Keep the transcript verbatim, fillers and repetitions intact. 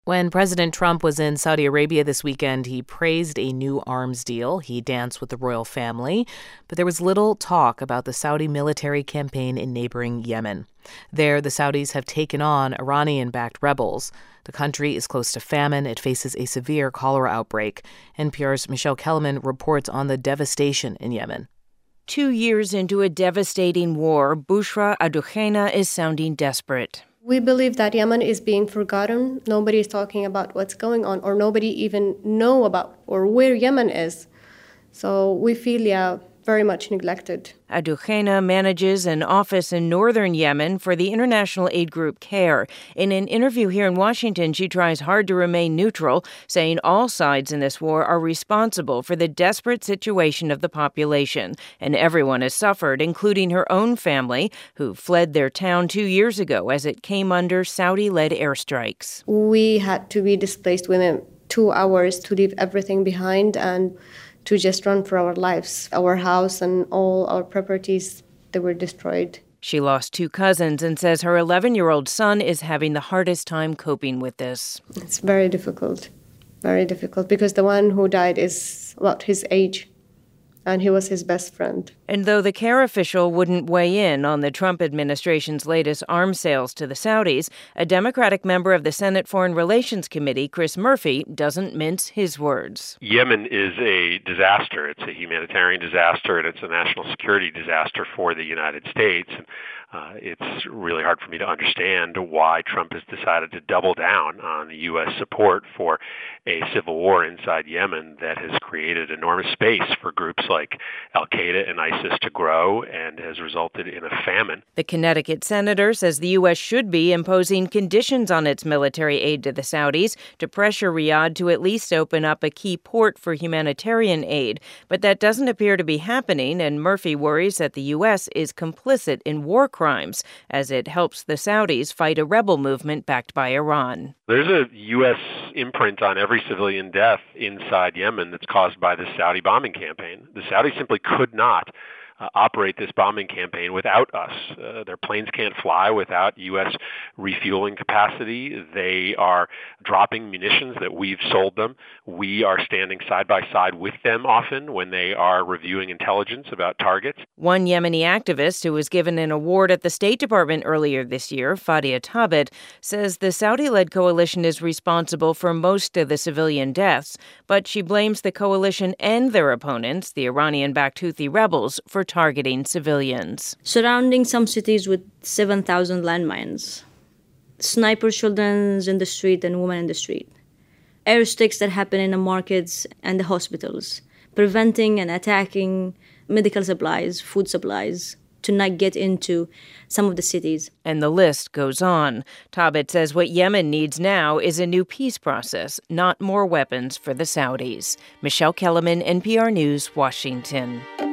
When President Trump was in Saudi Arabia this weekend, he praised a new arms deal. He danced with the royal family, but there was little talk about the Saudi military campaign in neighboring Yemen. There, the Saudis have taken on Iranian-backed rebels. The country is close to famine. It faces a severe cholera outbreak. N P R's Michelle Kellerman reports on the devastation in Yemen. Two years into a devastating war, Bushra Adukhena is sounding desperate. We believe that Yemen is being forgotten. Nobody is talking about what's going on, or nobody even know about or where Yemen is. So we feel, yeah, very much neglected. Adukhena manages an office in northern Yemen for the international aid group CARE. In an interview here in Washington, she tries hard to remain neutral, saying all sides in this war are responsible for the desperate situation of the population. And everyone has suffered, including her own family, who fled their town two years ago as it came under Saudi-led airstrikes. We had to be displaced within two hours to leave everything behind and to just run for our lives. Our house and all our properties, they were destroyed. She lost two cousins and says her eleven-year-old son is having the hardest time coping with this. It's very difficult, very difficult, because the one who died is about his age, and he was his best friend. And though the CARE official wouldn't weigh in on the Trump administration's latest arms sales to the Saudis, a Democratic member of the Senate Foreign Relations Committee, Chris Murphy, doesn't mince his words. Yemen is a disaster. It's a humanitarian disaster, and it's a national security disaster for the United States. Uh, it's really hard for me to understand why Trump has decided to double down on the U S support for a civil war inside Yemen that has created enormous space for groups like Al-Qaeda and ISIS to grow and has resulted in a famine. The Connecticut senator says the U S should be imposing conditions on its military aid to the Saudis to pressure Riyadh to at least open up a key port for humanitarian aid. But that doesn't appear to be happening, and Murphy worries that the U S is complicit in war crimes as it helps the Saudis fight a rebel movement backed by Iran. There's a U S imprint on every civilian death inside Yemen that's caused by the Saudi bombing campaign. The Saudis simply could not Uh, operate this bombing campaign without us. Uh, their planes can't fly without U S refueling capacity. They are dropping munitions that we've sold them. We are standing side by side with them often when they are reviewing intelligence about targets. One Yemeni activist who was given an award at the State Department earlier this year, Fadia Tabet, says the Saudi-led coalition is responsible for most of the civilian deaths, but she blames the coalition and their opponents, the Iranian-backed Houthi rebels, for targeting civilians. Surrounding some cities with seven thousand landmines. Sniper children in the street and women in the street. Airstrikes that happen in the markets and the hospitals. Preventing and attacking medical supplies, food supplies, to not get into some of the cities. And the list goes on. Tabet says what Yemen needs now is a new peace process, not more weapons for the Saudis. Michelle Kellerman, N P R News, Washington.